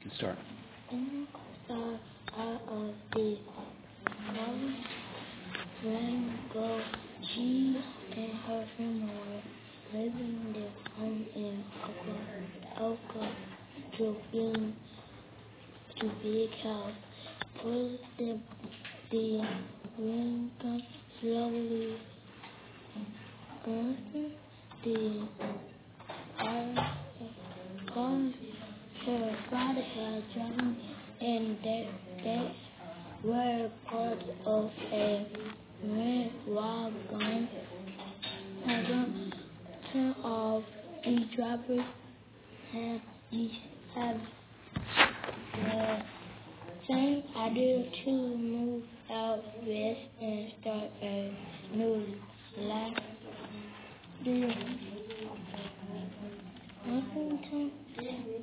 can start. Out of the house ran go. She and her family were living their home in Oka to big house. First, the rain comes slowly. The her father had drowned, and they were part of a red wagon. Turn off the drivers have the same idea to move out west.